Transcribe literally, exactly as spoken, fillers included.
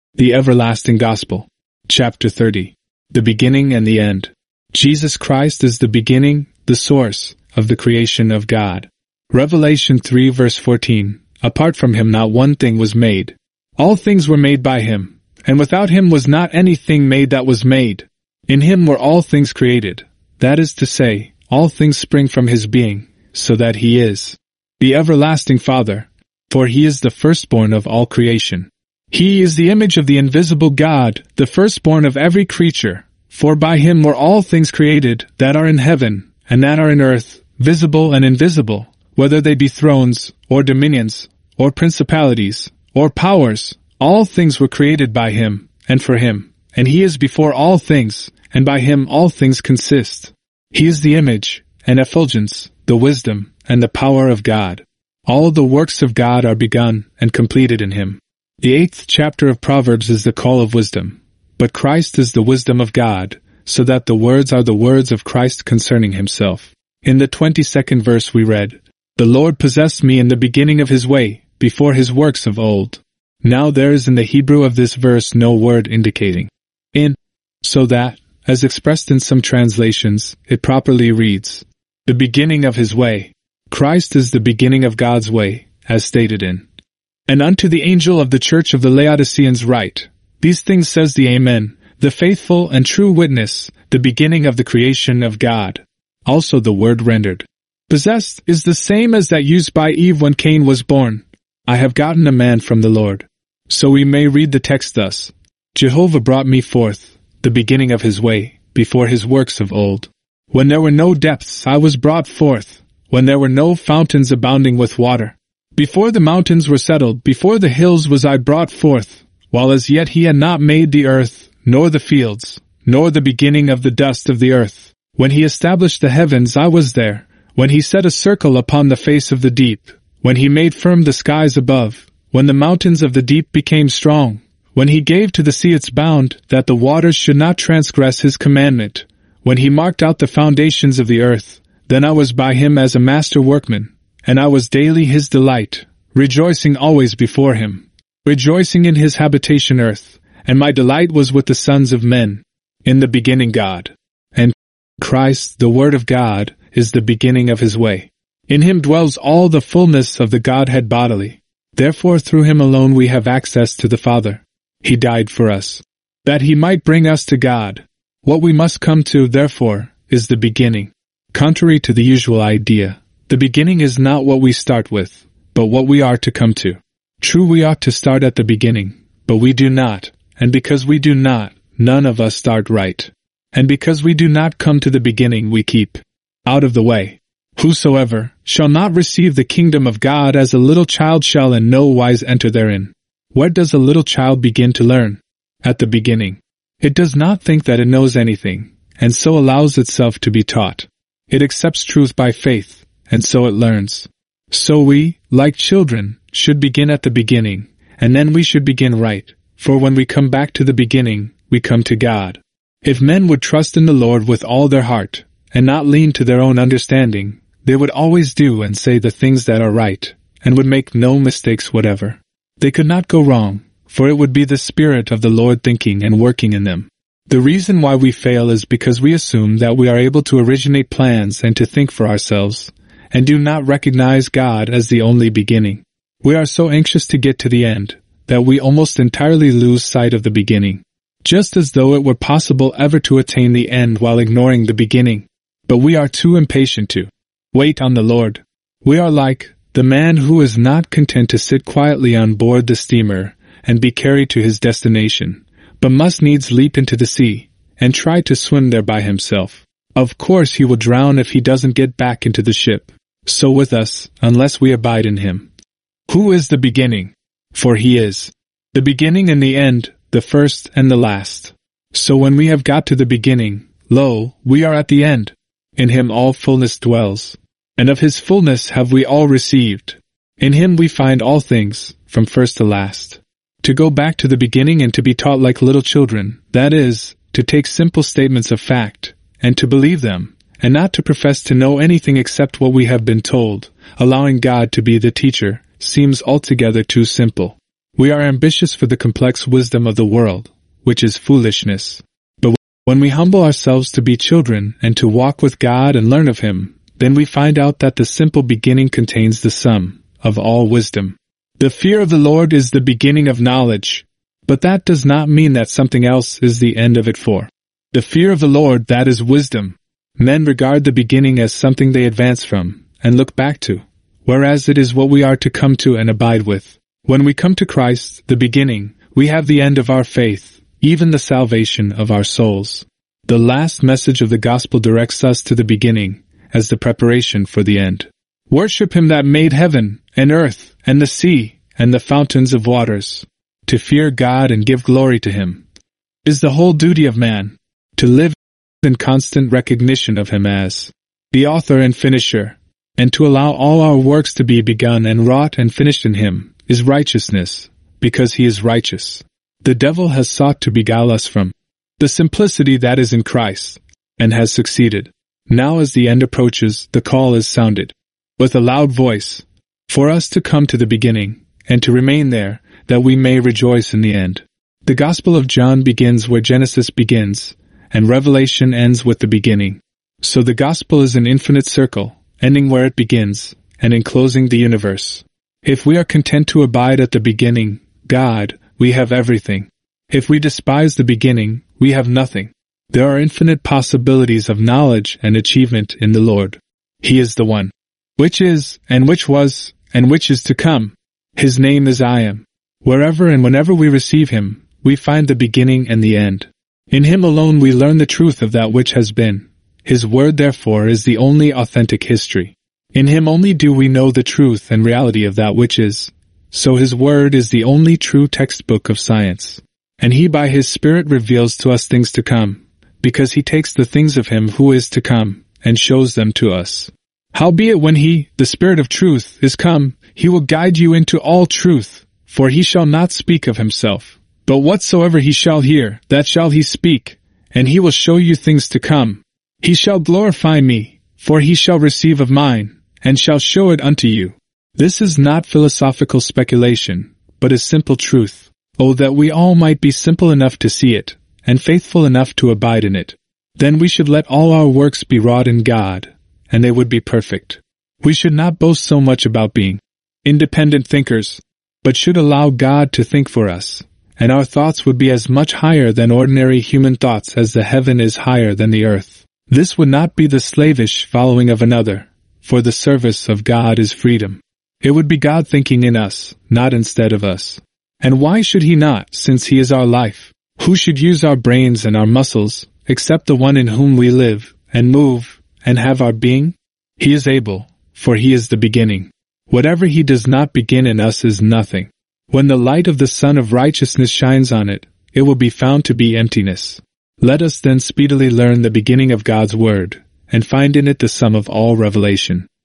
The Everlasting Gospel. Chapter thirty. The Beginning and the End. Jesus Christ is the beginning, the source, of the creation of God. Revelation three verse fourteen. Apart from him not one thing was made. All things were made by him, and without him was not anything made that was made. In him were all things created. That is to say, all things spring from his being, so that he is the everlasting Father, for he is the firstborn of all creation. He is the image of the invisible God, the firstborn of every creature, for by him were all things created that are in heaven, and that are in earth, visible and invisible, whether they be thrones, or dominions, or principalities, or powers. All things were created by him, and for him, and he is before all things, and by him all things consist. He is the image, and effulgence, the wisdom, and the power of God. All the works of God are begun and completed in him. The eighth chapter of Proverbs is the call of wisdom. But Christ is the wisdom of God, so that the words are the words of Christ concerning himself. In the twenty-second verse we read, "The Lord possessed me in the beginning of his way, before his works of old." Now there is in the Hebrew of this verse no word indicating in, so that, as expressed in some translations, it properly reads, "the beginning of his way." Christ is the beginning of God's way, as stated in, "And unto the angel of the church of the Laodiceans write, these things says the Amen, the faithful and true witness, the beginning of the creation of God." Also the word rendered possessed is the same as that used by Eve when Cain was born. "I have gotten a man from the Lord." So we may read the text thus, "Jehovah brought me forth, the beginning of his way, before his works of old. When there were no depths I was brought forth, when there were no fountains abounding with water. Before the mountains were settled, before the hills was I brought forth, while as yet he had not made the earth, nor the fields, nor the beginning of the dust of the earth. When he established the heavens I was there, when he set a circle upon the face of the deep, when he made firm the skies above, when the mountains of the deep became strong, when he gave to the sea its bound, that the waters should not transgress his commandment, when he marked out the foundations of the earth, then I was by him as a master workman, and I was daily his delight, rejoicing always before him, rejoicing in his habitation earth, and my delight was with the sons of men. In the beginning God, and Christ, the Word of God, is the beginning of his way. In him dwells all the fullness of the Godhead bodily. Therefore through him alone we have access to the Father. He died for us, that he might bring us to God. What we must come to, therefore, is the beginning. Contrary to the usual idea, the beginning is not what we start with, but what we are to come to. True, we ought to start at the beginning, but we do not, and because we do not, none of us start right. And because we do not come to the beginning, we keep out of the way. Whosoever shall not receive the kingdom of God as a little child shall in no wise enter therein. Where does a little child begin to learn? At the beginning. It does not think that it knows anything, and so allows itself to be taught. It accepts truth by faith, and so it learns. So we, like children, should begin at the beginning, and then we should begin right, for when we come back to the beginning, we come to God. If men would trust in the Lord with all their heart, and not lean to their own understanding, they would always do and say the things that are right, and would make no mistakes whatever. They could not go wrong, for it would be the Spirit of the Lord thinking and working in them. The reason why we fail is because we assume that we are able to originate plans and to think for ourselves, and do not recognize God as the only beginning. We are so anxious to get to the end, that we almost entirely lose sight of the beginning, just as though it were possible ever to attain the end while ignoring the beginning. But we are too impatient to wait on the Lord. We are like the man who is not content to sit quietly on board the steamer and be carried to his destination, but must needs leap into the sea and try to swim there by himself. Of course he will drown if he doesn't get back into the ship. So with us, unless we abide in him. Who is the beginning? For he is the beginning and the end, the first and the last. So when we have got to the beginning, lo, we are at the end. In him all fullness dwells, and of his fullness have we all received. In him we find all things, from first to last. To go back to the beginning and to be taught like little children, that is, to take simple statements of fact, and to believe them, and not to profess to know anything except what we have been told, allowing God to be the teacher, seems altogether too simple. We are ambitious for the complex wisdom of the world, which is foolishness. But when we humble ourselves to be children and to walk with God and learn of Him, then we find out that the simple beginning contains the sum of all wisdom. The fear of the Lord is the beginning of knowledge, but that does not mean that something else is the end of it for. The fear of the Lord, that is wisdom. Men regard the beginning as something they advance from and look back to, whereas it is what we are to come to and abide with. When we come to Christ, the beginning, we have the end of our faith, even the salvation of our souls. The last message of the gospel directs us to the beginning as the preparation for the end. Worship Him that made heaven and earth and the sea and the fountains of waters. To fear God and give glory to Him is the whole duty of man. To live in constant recognition of Him as the author and finisher, and to allow all our works to be begun and wrought and finished in Him, is righteousness, because He is righteous. The devil has sought to beguile us from the simplicity that is in Christ, and has succeeded. Now as the end approaches, the call is sounded with a loud voice for us to come to the beginning, and to remain there, that we may rejoice in the end. The Gospel of John begins where Genesis begins, and Revelation ends with the beginning. So the Gospel is an infinite circle, ending where it begins, and enclosing the universe. If we are content to abide at the beginning, God, we have everything. If we despise the beginning, we have nothing. There are infinite possibilities of knowledge and achievement in the Lord. He is the one which is, and which was, and which is to come. His name is I Am. Wherever and whenever we receive Him, we find the beginning and the end. In Him alone we learn the truth of that which has been. His word, therefore, is the only authentic history. In Him only do we know the truth and reality of that which is. So His word is the only true textbook of science. And He by His Spirit reveals to us things to come, because He takes the things of Him who is to come, and shows them to us. Howbeit when He, the Spirit of truth, is come, He will guide you into all truth, for He shall not speak of Himself. But whatsoever He shall hear, that shall He speak, and He will show you things to come. He shall glorify Me, for He shall receive of mine, and shall show it unto you. This is not philosophical speculation, but is simple truth. Oh, that we all might be simple enough to see it, and faithful enough to abide in it. Then we should let all our works be wrought in God, and they would be perfect. We should not boast so much about being independent thinkers, but should allow God to think for us, and our thoughts would be as much higher than ordinary human thoughts as the heaven is higher than the earth. This would not be the slavish following of another, for the service of God is freedom. It would be God thinking in us, not instead of us. And why should He not, since He is our life? Who should use our brains and our muscles, except the one in whom we live, and move, and have our being? He is able, for He is the beginning. Whatever He does not begin in us is nothing. When the light of the Sun of Righteousness shines on it, it will be found to be emptiness. Let us then speedily learn the beginning of God's Word, and find in it the sum of all revelation.